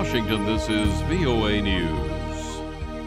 Washington, this is VOA News.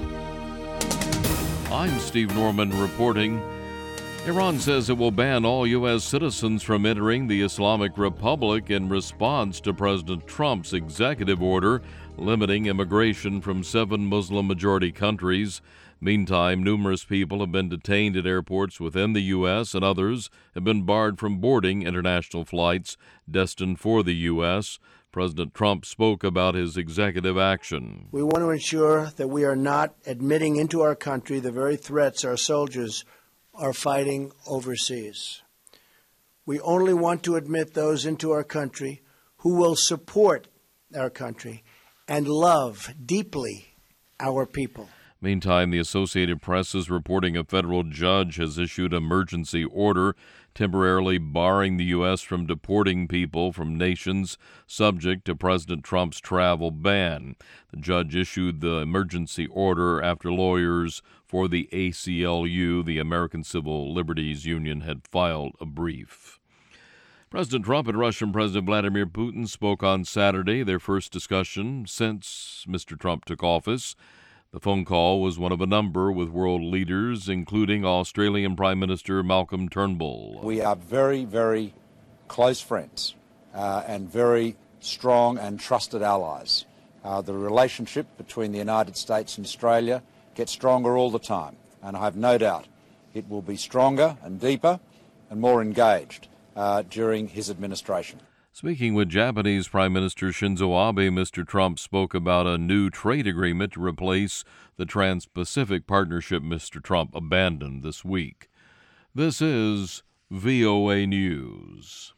I'm Steve Norman reporting. Iran says it will ban all U.S. citizens from entering the Islamic Republic in response to President Trump's executive order limiting immigration from 7 Muslim-majority countries. Meantime, numerous people have been detained at airports within the U.S. and others have been barred from boarding international flights destined for the U.S. President Trump spoke about his executive action. We want to ensure that we are not admitting into our country the very threats our soldiers are fighting overseas. We only want to admit those into our country who will support our country and love deeply our people. Meantime, the Associated Press is reporting a federal judge has issued an emergency order temporarily barring the U.S. from deporting people from nations subject to President Trump's travel ban. The judge issued the emergency order after lawyers for the ACLU, the American Civil Liberties Union, had filed a brief. President Trump and Russian President Vladimir Putin spoke on Saturday, their first discussion since Mr. Trump took office. The phone call was one of a number with world leaders, including Australian Prime Minister Malcolm Turnbull. We are very, very close friends and very strong and trusted allies. The relationship between the United States and Australia gets stronger all the time, and I have no doubt it will be stronger and deeper and more engaged during his administration. Speaking with Japanese Prime Minister Shinzo Abe, Mr. Trump spoke about a new trade agreement to replace the Trans-Pacific Partnership Mr. Trump abandoned this week. This is VOA News.